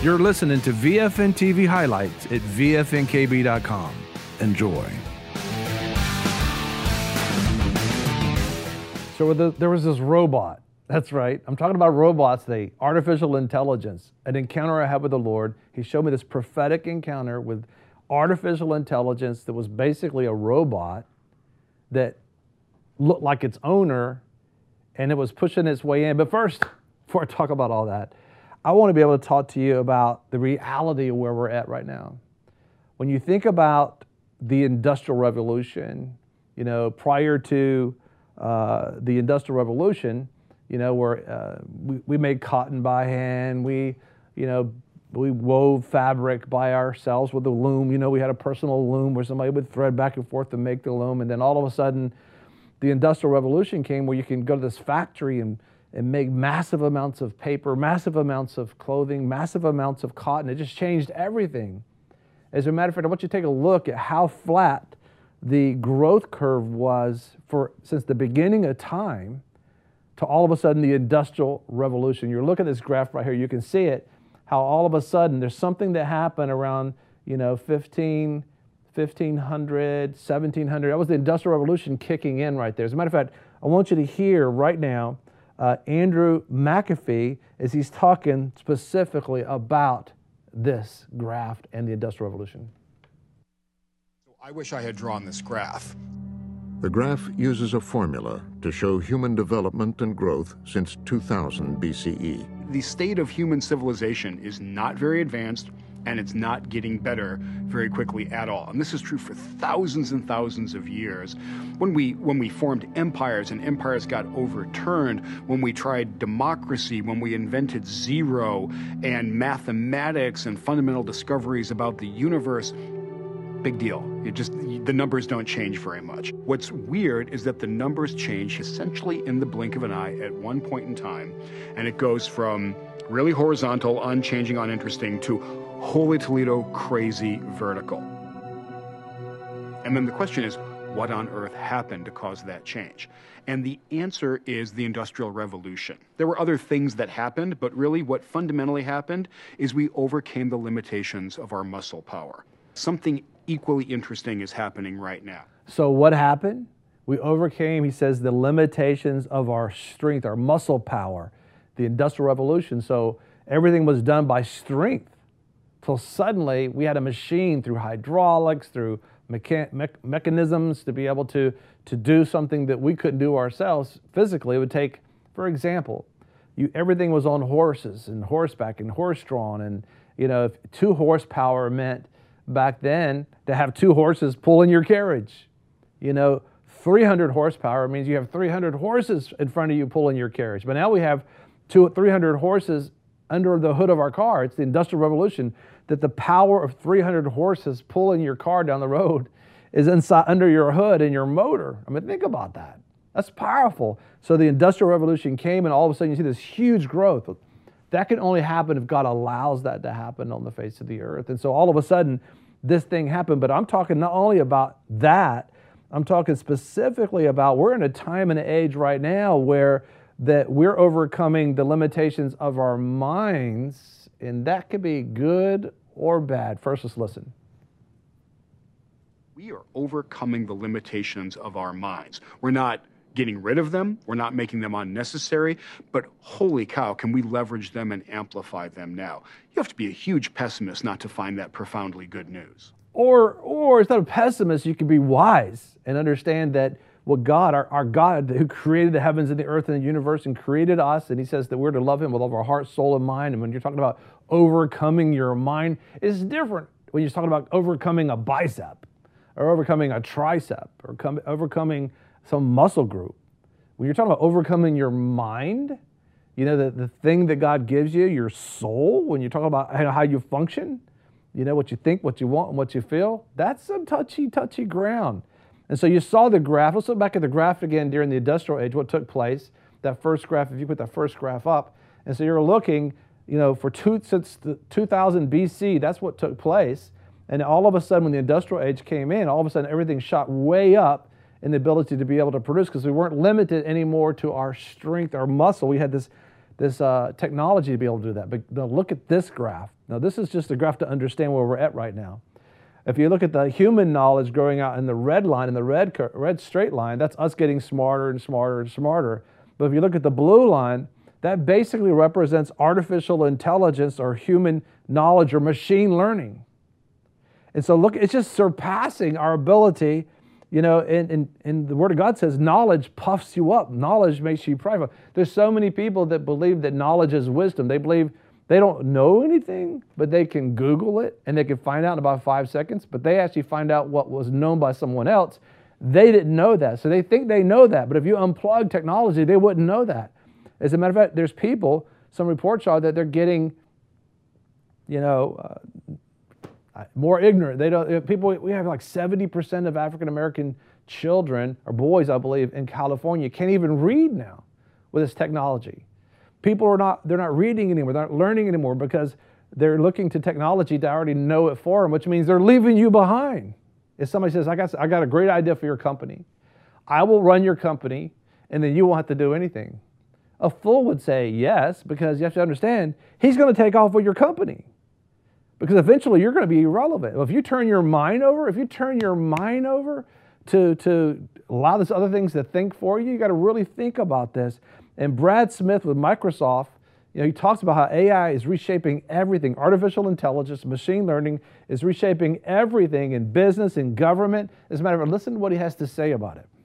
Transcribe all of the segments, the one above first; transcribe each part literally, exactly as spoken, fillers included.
You're listening to V F N T V highlights at V F N K B dot com. Enjoy. So there was this robot. That's right. I'm talking about robots, the artificial intelligence, an encounter I had with the Lord. He showed me this prophetic encounter with artificial intelligence that was basically a robot that looked like its owner, and it was pushing its way in. But first, before I talk about all that, I want to be able to talk to you about the reality of where we're at right now. When you think about the Industrial Revolution, you know, prior to uh, the Industrial Revolution, you know, where uh, we, we made cotton by hand, we, you know, we wove fabric by ourselves with a loom. You know, we had a personal loom where somebody would thread back and forth to make the loom, and then all of a sudden, the Industrial Revolution came where you can go to this factory and, and make massive amounts of paper, massive amounts of clothing, massive amounts of cotton. It just changed everything. As a matter of fact, I want you to take a look at how flat the growth curve was for since the beginning of time to all of a sudden the Industrial Revolution. You're looking at this graph right here. You can see it, how all of a sudden there's something that happened around, you know, fifteen hundred, seventeen hundred. That was the Industrial Revolution kicking in right there. As a matter of fact, I want you to hear right now uh, Andrew McAfee as he's talking specifically about this graph and the Industrial Revolution. I wish I had drawn this graph. The graph uses a formula to show human development and growth since two thousand B C E. The state of human civilization is not very advanced, and it's not getting better very quickly at all. And this is true for thousands and thousands of years. When we, when we formed empires and empires got overturned, when we tried democracy, when we invented zero and mathematics and fundamental discoveries about the universe, big deal. It just, the numbers don't change very much. What's weird is that the numbers change essentially in the blink of an eye at one point in time, and it goes from really horizontal, unchanging, uninteresting, to holy Toledo, crazy vertical. And then the question is, what on earth happened to cause that change? And the answer is the Industrial Revolution. There were other things that happened, but really what fundamentally happened is we overcame the limitations of our muscle power. Something equally interesting is happening right now. So what happened? We overcame, he says, the limitations of our strength, our muscle power, the Industrial Revolution. So everything was done by strength. Till suddenly we had a machine through hydraulics, through mecha me mechanisms to be able to, to do something that we couldn't do ourselves physically. It would take, for example, you, everything was on horses and horseback and horse-drawn, and you know, if two horsepower meant back then to have two horses pulling your carriage. You know, three hundred horsepower means you have three hundred horses in front of you pulling your carriage. But now we have two, three hundred horses under the hood of our car. It's the Industrial Revolution, that the power of three hundred horses pulling your car down the road is inside under your hood and your motor. I mean, think about that. That's powerful. So the Industrial Revolution came, and all of a sudden you see this huge growth. That can only happen if God allows that to happen on the face of the earth. And so all of a sudden, this thing happened. But I'm talking not only about that, I'm talking specifically about we're in a time and age right now where that we're overcoming the limitations of our minds, and that could be good or bad. First, let's listen. We are overcoming the limitations of our minds. We're not getting rid of them. We're not making them unnecessary, but holy cow, can we leverage them and amplify them now? You have to be a huge pessimist not to find that profoundly good news. Or, or instead of pessimist, you can be wise and understand that what God, our, our God who created the heavens and the earth and the universe and created us, and he says that we're to love him with all of our heart, soul, and mind. And when you're talking about overcoming your mind, it's different when you're talking about overcoming a bicep or overcoming a tricep or come, overcoming some muscle group. When you're talking about overcoming your mind, you know, the, the thing that God gives you, your soul, when you're talking about how you function, you know, what you think, what you want, and what you feel, that's some touchy, touchy ground. And so you saw the graph. Let's look back at the graph again during the Industrial Age, what took place. That first graph, if you put that first graph up. And so you're looking, you know, for two, since the two thousand B C, that's what took place. And all of a sudden, when the Industrial Age came in, all of a sudden everything shot way up in the ability to be able to produce, because we weren't limited anymore to our strength, our muscle. We had this, this uh, technology to be able to do that. But now look at this graph. Now, this is just a graph to understand where we're at right now. If you look at the human knowledge growing out in the red line, in the red, cur- red straight line, that's us getting smarter and smarter and smarter. But if you look at the blue line, that basically represents artificial intelligence or human knowledge or machine learning. And so look, it's just surpassing our ability, you know, and, and, and the Word of God says knowledge puffs you up. Knowledge makes you prideful. There's so many people that believe that knowledge is wisdom. They believe they don't know anything, but they can Google it and they can find out in about five seconds, but they actually find out what was known by someone else. They didn't know that. So they think they know that, but if you unplug technology, they wouldn't know that. As a matter of fact, there's people, some reports are that they're getting, you know, uh, more ignorant. They don't, people, we have like seventy percent of African-American children, or boys, I believe, in California can't even read now with this technology. People are not, they're not reading anymore, they're not learning anymore because they're looking to technology to already know it for them, which means they're leaving you behind. If somebody says, I got, I got a great idea for your company, I will run your company and then you won't have to do anything. A fool would say yes, because you have to understand, he's going to take off with your company. Because eventually you're going to be irrelevant. If you turn your mind over, if you turn your mind over to, to allow this other things to think for you, you got to really think about this. And Brad Smith with Microsoft, you know, he talks about how A I is reshaping everything. Artificial intelligence, machine learning is reshaping everything in business, in government. As a matter of fact, listen to what he has to say about it.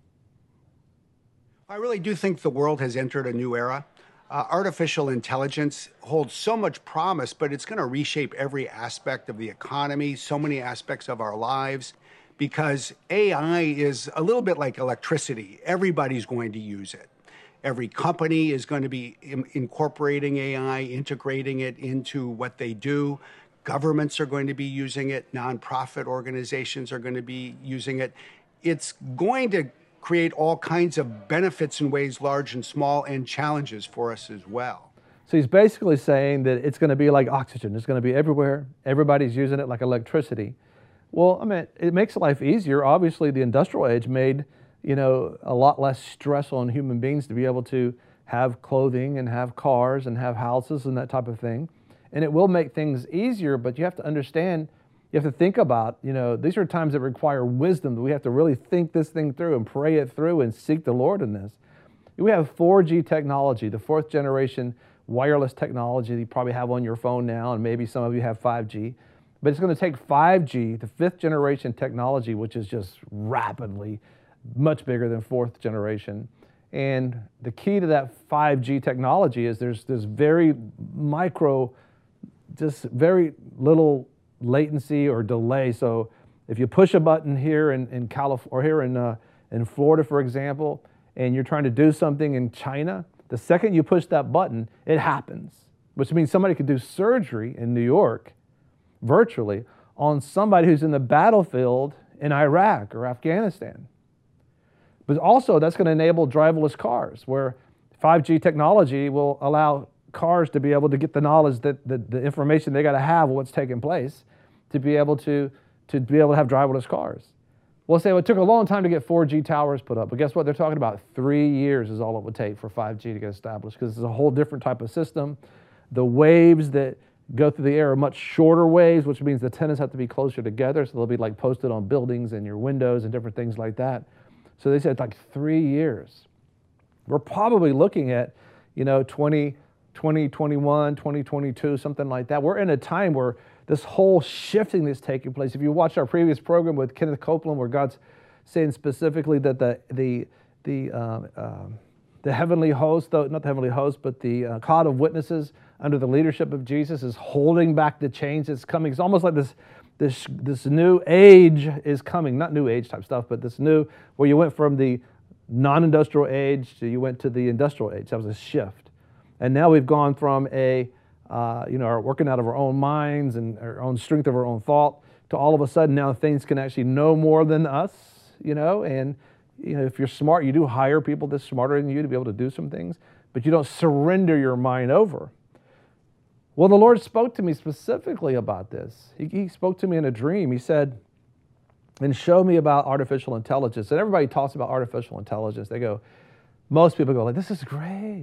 I really do think the world has entered a new era. Uh, artificial intelligence holds so much promise, but it's going to reshape every aspect of the economy, so many aspects of our lives, because A I is a little bit like electricity. Everybody's going to use it. Every company is going to be in- incorporating A I, integrating it into what they do. Governments are going to be using it. Nonprofit organizations are going to be using it. It's going to create all kinds of benefits in ways large and small, and challenges for us as well. So he's basically saying that it's going to be like oxygen. It's going to be everywhere. Everybody's using it like electricity. Well, I mean, it makes life easier. Obviously, the industrial age made, you know, a lot less stress on human beings to be able to have clothing and have cars and have houses and that type of thing. And it will make things easier, but you have to understand, you have to think about, you know, these are times that require wisdom. We have to really think this thing through and pray it through and seek the Lord in this. We have four G technology, the fourth generation wireless technology that you probably have on your phone now, and maybe some of you have five G. But it's going to take five G, the fifth generation technology, which is just rapidly much bigger than fourth generation. And the key to that five G technology is there's this very micro, just very little latency or delay. So if you push a button here in, in California, or here in, uh, in Florida, for example, and you're trying to do something in China, the second you push that button, it happens. Which means somebody could do surgery in New York virtually on somebody who's in the battlefield in Iraq or Afghanistan. But also that's going to enable driverless cars, where five G technology will allow cars to be able to get the knowledge, that the, the information they got to have what's taking place, to be able to, to be able to have driverless cars. We'll say, well, it took a long time to get four G towers put up, but guess what? They're talking about three years is all it would take for five G to get established, because it's a whole different type of system. The waves that go through the air are much shorter waves, which means the antennas have to be closer together, so they'll be like posted on buildings and your windows and different things like that. So they said it's like three years. We're probably looking at, you know, twenty twenty-one, twenty twenty-two, something like that. We're in a time where this whole shifting is taking place. If you watch our previous program with Kenneth Copeland, where God's saying specifically that the the the uh, uh, the heavenly host, though not the heavenly host, but the uh, cloud of witnesses under the leadership of Jesus is holding back the change that's coming. It's almost like this this this new age is coming, not new age type stuff, but this new, where you went from the non-industrial age to you went to the industrial age. That was a shift. And now we've gone from a, uh, you know, our working out of our own minds and our own strength of our own thought to all of a sudden now things can actually know more than us, you know, and you know, if you're smart, you do hire people that's smarter than you to be able to do some things, but you don't surrender your mind over. Well, the Lord spoke to me specifically about this. He, he spoke to me in a dream. He said, and showed me about artificial intelligence. And everybody talks about artificial intelligence. They go, most people go like, this is great.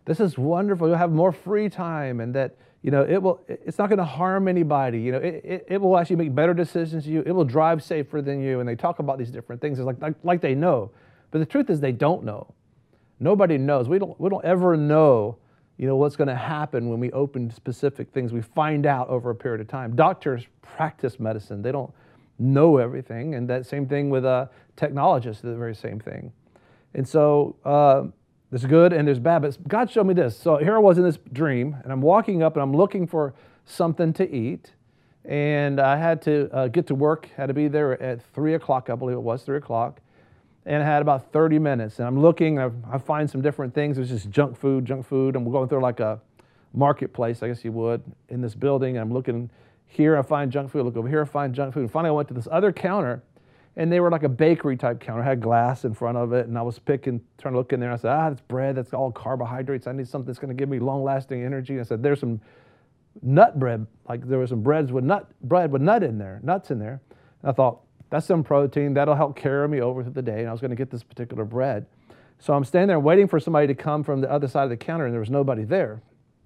this is wonderful. You'll have more free time, and that, you know, it will, it's not going to harm anybody. You know, it, it, it will actually make better decisions to you. It will drive safer than you. And they talk about these different things. It's like, like, like they know. But the truth is they don't know. Nobody knows. We don't, we don't ever know, you know, what's going to happen when we open specific things. We find out over a period of time. Doctors practice medicine. They don't know everything. And that same thing with uh, technologists, the very same thing. And so uh, there's good and there's bad. But God showed me this. So here I was in this dream, and I'm walking up and I'm looking for something to eat. And I had to uh, get to work, had to be there at three o'clock, I believe it was, three o'clock. And I had about thirty minutes. And I'm looking, I, I find some different things. There's just junk food, junk food. And we're going through like a marketplace, I guess you would, in this building. And I'm looking here, I find junk food. I look over here, I find junk food. And finally, I went to this other counter, and they were like a bakery type counter. It had glass in front of it. And I was picking, trying to look in there. And I said, ah, it's bread. That's all carbohydrates. I need something that's going to give me long-lasting energy. And I said, there's some nut bread. Like there was some breads with nut, bread with nut in there, nuts in there. And I thought, that's some protein. That'll help carry me over through the day. And I was going to get this particular bread. So I'm standing there waiting for somebody to come from the other side of the counter, and there was nobody there.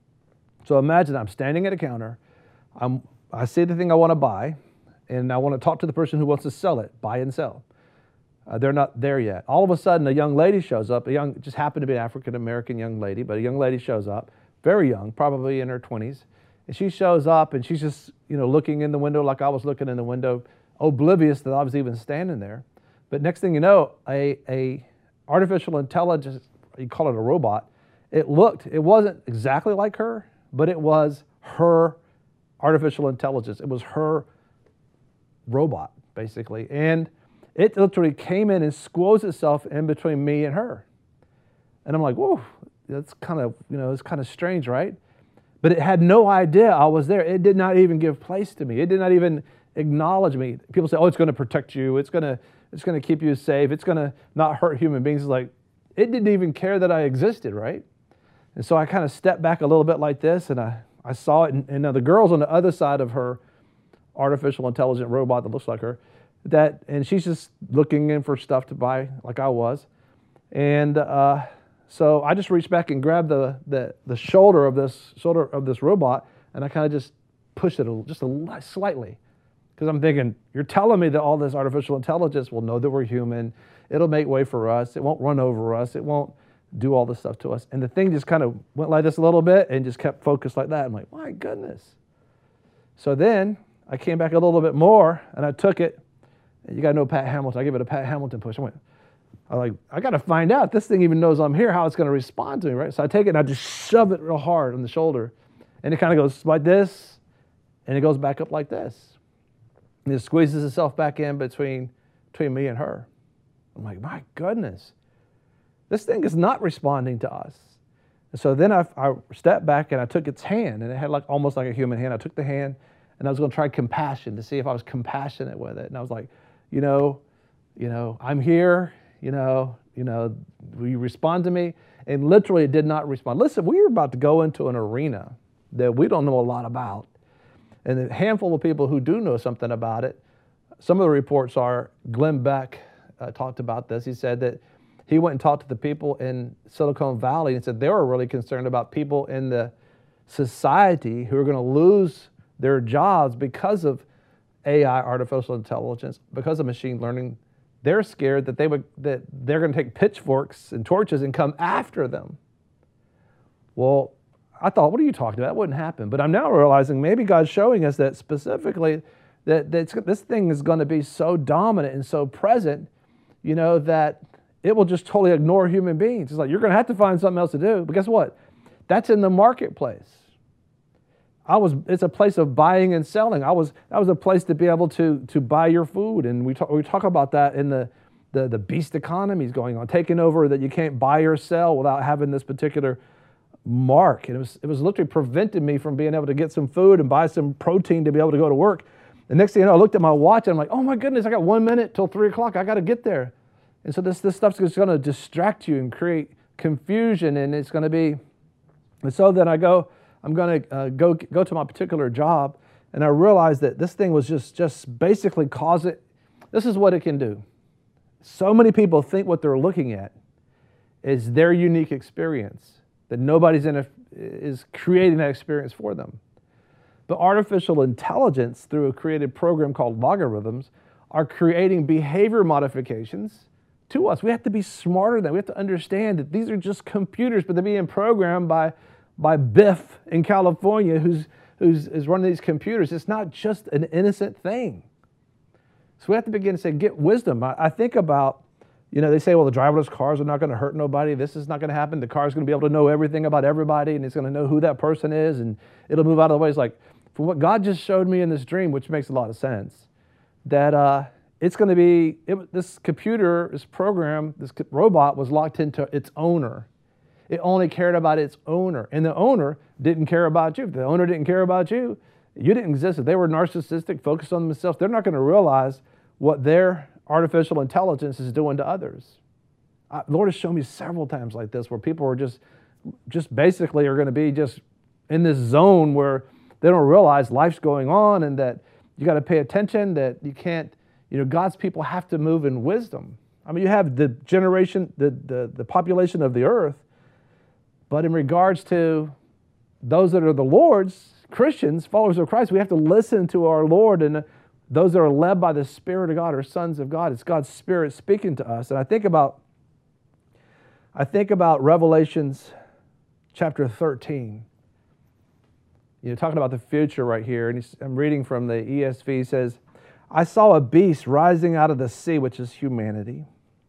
So imagine I'm standing at a counter. I'm, I see the thing I want to buy, and I want to talk to the person who wants to sell it, buy and sell. Uh, they're not there yet. All of a sudden, a young lady shows up. A young, it just happened to be an African-American young lady, but a young lady shows up, very young, probably in her twenties. And she shows up, and she's just, you know, looking in the window like I was looking in the window, oblivious that I was even standing there. But next thing you know, a, a artificial intelligence, you call it a robot, it looked, it wasn't exactly like her, but it was her artificial intelligence. It was her robot, basically. And it literally came in and squoze itself in between me and her. And I'm like, whoa, that's kind of, you know, it's kind of strange, right? But it had no idea I was there. It did not even give place to me. It did not even acknowledge me. People say, oh, it's going to protect you. It's going to, it's going to keep you safe. It's going to not hurt human beings. It's like, it didn't even care that I existed, right? And so I kind of stepped back a little bit like this, and I, I saw it. And, and now the girl's on the other side of her artificial intelligent robot that looks like her, that, and she's just looking in for stuff to buy like I was. And uh, so I just reached back and grabbed the, the, the shoulder of this, shoulder of this robot, and I kind of just pushed it a, just a, slightly. Because I'm thinking, you're telling me that all this artificial intelligence will know that we're human. It'll make way for us. It won't run over us. It won't do all this stuff to us. And the thing just kind of went like this a little bit and just kept focused like that. I'm like, my goodness. So then I came back a little bit more, and I took it. And you got to know Pat Hamilton. I gave it a Pat Hamilton push. I went, I was like, I got to find out. This thing even knows I'm here, how it's going to respond to me, right? So I take it and I just shove it real hard on the shoulder. And it kind of goes like this, and it goes back up like this. And it squeezes itself back in between, between me and her. I'm like, my goodness, this thing is not responding to us. And so then I, I stepped back and I took its hand, and it had like almost like a human hand. I took the hand, and I was going to try compassion to see if I was compassionate with it. And I was like, you know, you know, I'm here. You know, you know, will you respond to me? And literally, it did not respond. Listen, we were about to go into an arena that we don't know a lot about. And a handful of people who do know something about it, some of the reports are, Glenn Beck uh, talked about this. He said that he went and talked to the people in Silicon Valley and said they were really concerned about people in the society who are going to lose their jobs because of A I, artificial intelligence, because of machine learning. They're scared that they would that they're going to take pitchforks and torches and come after them. Well, I thought, what are you talking about? That wouldn't happen. But I'm now realizing maybe God's showing us that specifically that, that this thing is going to be so dominant and so present, you know, that it will just totally ignore human beings. It's like, you're going to have to find something else to do. But guess what? That's in the marketplace. I was, it's a place of buying and selling. I was, that was a place to be able to, to buy your food. And we talk, we talk about that in the, the, the beast economies going on, taking over, that you can't buy or sell without having this particular mark. And it was, it was literally preventing me from being able to get some food and buy some protein to be able to go to work. The next thing you know, I looked at my watch and I'm like, oh my goodness, I got one minute till three o'clock. I got to get there. And so this, this stuff's just going to distract you and create confusion, and it's going to be, and so then I go, I'm going to uh, go go to my particular job, and I realized that this thing was just, just basically cause it, this is what it can do. So many people think what they're looking at is their unique experience. that nobody's in a, is creating that experience for them. But artificial intelligence, through a created program called logarithms, are creating behavior modifications to us. We have to be smarter than that. We have to understand that these are just computers, but they're being programmed by, by Biff in California who's, who's is running these computers. It's not just an innocent thing. So we have to begin to say, get wisdom. I, I think about, you know, they say, well, the driverless cars are not going to hurt nobody. This is not going to happen. The car's going to be able to know everything about everybody, and it's going to know who that person is, and it'll move out of the way. It's like, from what God just showed me in this dream, which makes a lot of sense, that uh, it's going to be, it, this computer, this program, this robot was locked into its owner. It only cared about its owner, and the owner didn't care about you. If the owner didn't care about you, you didn't exist. If they were narcissistic, focused on themselves, they're not going to realize what their artificial intelligence is doing to others. Uh, the Lord has shown me several times like this where people are just, just basically are going to be just in this zone where they don't realize life's going on and that you got to pay attention, that you can't, you know, God's people have to move in wisdom. I mean, you have the generation, the, the, the population of the earth, but in regards to those that are the Lord's, Christians, followers of Christ, we have to listen to our Lord, and those that are led by the Spirit of God are sons of God. It's God's Spirit speaking to us. And I think about, I think about Revelations chapter thirteen. You know, talking about the future right here, and I'm reading from the E S V. He says, I saw a beast rising out of the sea, which is humanity,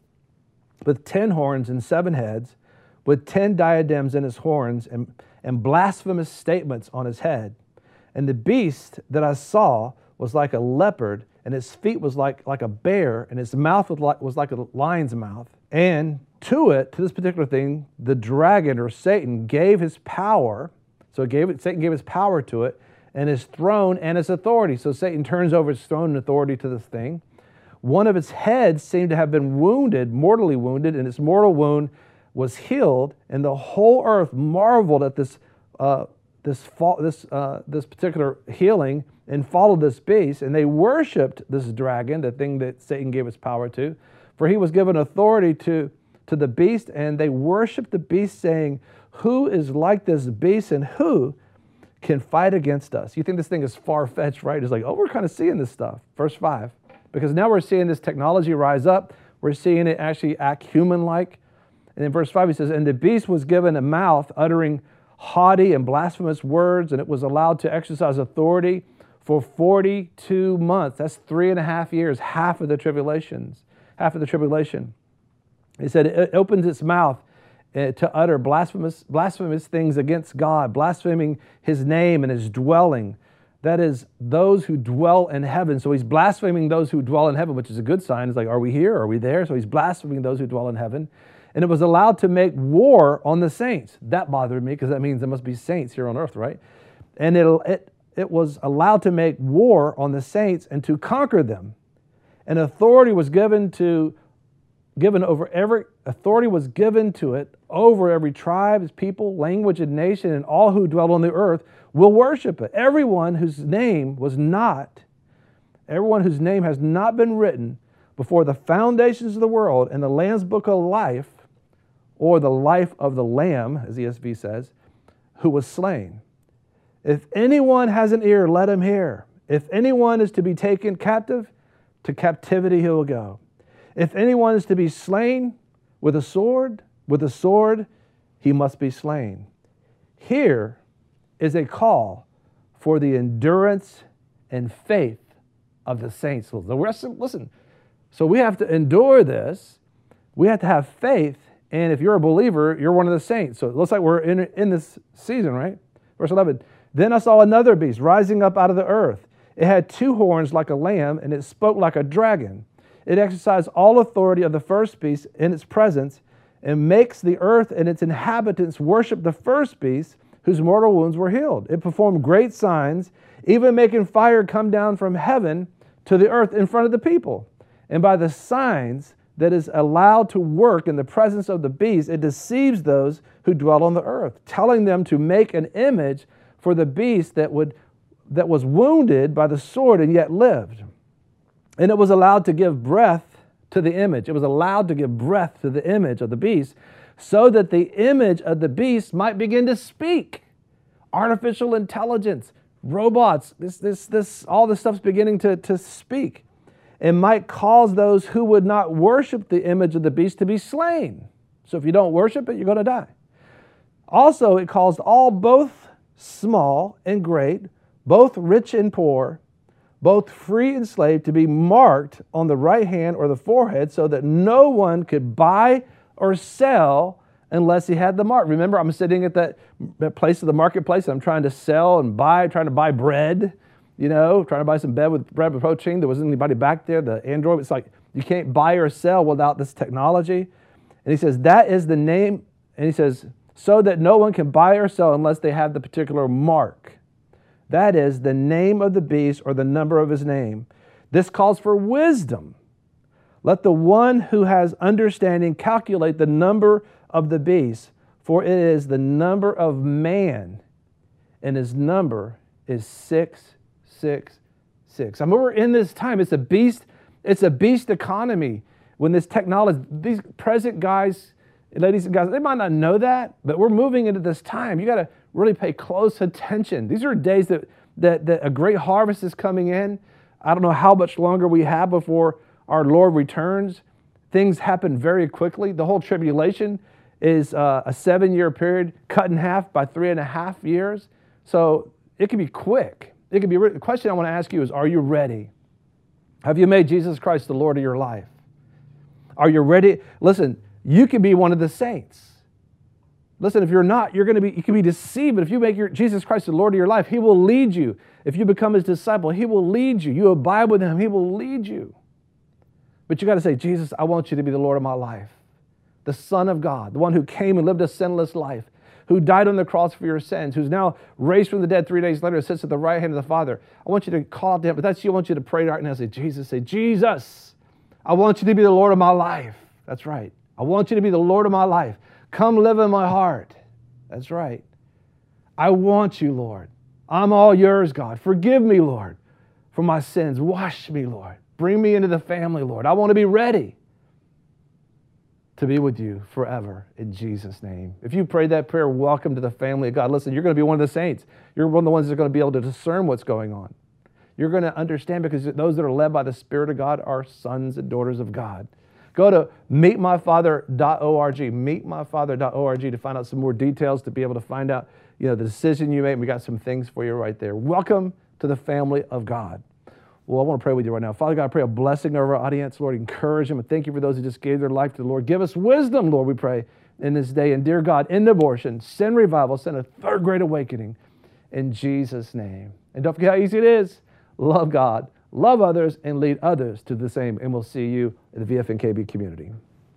with ten horns and seven heads, with ten diadems in his horns, and, and blasphemous statements on his head. And the beast that I saw was like a leopard, and his feet was like, like a bear, and his mouth was like, was like a lion's mouth. And to it, to this particular thing, the dragon or Satan gave his power. So it gave it, Satan gave his power to it, and his throne and his authority. So Satan turns over his throne and authority to this thing. One of its heads seemed to have been wounded, mortally wounded, and its mortal wound was healed, and the whole earth marveled at this uh, this this uh, this particular healing, and followed this beast, and they worshipped this dragon, the thing that Satan gave his power to, for he was given authority to to the beast, and they worshipped the beast, saying, who is like this beast, and who can fight against us? You think this thing is far-fetched, right? It's like, oh, we're kind of seeing this stuff. Verse five, because now we're seeing this technology rise up. We're seeing it actually act human-like. And in verse five, he says, and the beast was given a mouth uttering haughty and blasphemous words, and it was allowed to exercise authority for forty-two months. That's three and a half years, half of the tribulations, half of the tribulation. He said it opens its mouth to utter blasphemous, blasphemous things against God, blaspheming his name and his dwelling. That is, those who dwell in heaven. So he's blaspheming those who dwell in heaven, which is a good sign. It's like, are we here? Are we there? So he's blaspheming those who dwell in heaven. And it was allowed to make war on the saints. That bothered me because that means there must be saints here on earth, right? And it, it, it was allowed to make war on the saints and to conquer them. And authority was given to given over every authority was given to it over every tribe, people, language, and nation, and all who dwell on the earth will worship it. Everyone whose name was not, everyone whose name has not been written before the foundations of the world in the Lamb's book of life, or the life of the Lamb, as E S V says, who was slain. If anyone has an ear, let him hear. If anyone is to be taken captive, to captivity he will go. If anyone is to be slain with a sword, with a sword he must be slain. Here is a call for the endurance and faith of the saints. Listen, so we have to endure this. We have to have faith, and if you're a believer, you're one of the saints. So it looks like we're in, in this season, right? Verse eleven, then I saw another beast rising up out of the earth. It had two horns like a lamb, and it spoke like a dragon. It exercised all authority of the first beast in its presence, and makes the earth and its inhabitants worship the first beast, whose mortal wounds were healed. It performed great signs, even making fire come down from heaven to the earth in front of the people. And by the signs that is allowed to work in the presence of the beast, it deceives those who dwell on the earth, telling them to make an image for the beast that would that was wounded by the sword and yet lived. And it was allowed to give breath to the image. It was allowed to give breath to the image of the beast, so that the image of the beast might begin to speak. Artificial intelligence, robots, this, this, this, all this stuff's beginning to, to speak. It might cause those who would not worship the image of the beast to be slain. So if you don't worship it, you're going to die. Also, it caused all, both small and great, both rich and poor, both free and slave, to be marked on the right hand or the forehead, so that no one could buy or sell unless he had the mark. Remember, I'm sitting at that, that place of the marketplace. I'm trying to sell and buy, trying to buy bread, you know, trying to buy some bread with bread with protein. There wasn't anybody back there. The Android, it's like you can't buy or sell without this technology. And he says, that is the name, and he says, so that no one can buy or sell unless they have the particular mark. That is the name of the beast or the number of his name. This calls for wisdom. Let the one who has understanding calculate the number of the beast, for it is the number of man, and his number is six, six, six. I mean, we're in this time. It's a beast. It's a beast economy. When this technology, these present guys, ladies and guys, they might not know that, but we're moving into this time. You got to really pay close attention. These are days that, that, that a great harvest is coming in. I don't know how much longer we have before our Lord returns. Things happen very quickly. The whole tribulation is uh, a seven-year period cut in half by three and a half years. So it can be quick. It can be. The question I want to ask you is, are you ready? Have you made Jesus Christ the Lord of your life? Are you ready? Listen, you can be one of the saints. Listen, if you're not, you're going to be, you can be deceived. But if you make your, Jesus Christ the Lord of your life, He will lead you. If you become His disciple, He will lead you. You abide with Him, He will lead you. But you got to say, Jesus, I want you to be the Lord of my life. The Son of God, the one who came and lived a sinless life, who died on the cross for your sins, who's now raised from the dead three days later, sits at the right hand of the Father. I want you to call out to Him. But that's you. I want you to pray right now. Say, Jesus, say, Jesus, I want you to be the Lord of my life. That's right. I want you to be the Lord of my life. Come live in my heart. That's right. I want you, Lord. I'm all yours, God. Forgive me, Lord, for my sins. Wash me, Lord. Bring me into the family, Lord. I want to be ready to be with you forever in Jesus' name. If you prayed that prayer, welcome to the family of God. Listen, you're going to be one of the saints. You're one of the ones that are going to be able to discern what's going on. You're going to understand, because those that are led by the Spirit of God are sons and daughters of God. Go to meet my father dot org, meet my father dot org, to find out some more details, to be able to find out, you know, the decision you made. We got some things for you right there. Welcome to the family of God. Well, I want to pray with you right now. Father God, I pray a blessing over our audience. Lord, encourage them. And thank you for those who just gave their life to the Lord. Give us wisdom, Lord, we pray, in this day. And dear God, end abortion, send revival, send a third great awakening in Jesus' name. And don't forget how easy it is. Love God, love others, and lead others to the same. And we'll see you in the V F N K B community.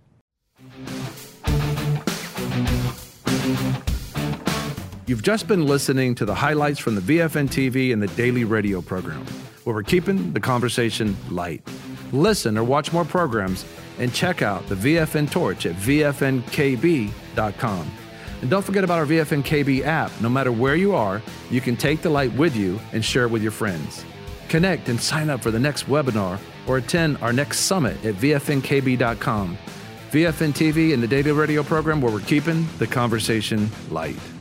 You've just been listening to the highlights from the V F N T V and the daily radio program, where we're keeping the conversation light. Listen or watch more programs and check out the V F N Torch at V F N K B dot com. And don't forget about our V F N K B app. No matter where you are, you can take the light with you and share it with your friends. Connect and sign up for the next webinar or attend our next summit at V F N K B dot com. V F N T V and the daily radio program, where we're keeping the conversation light.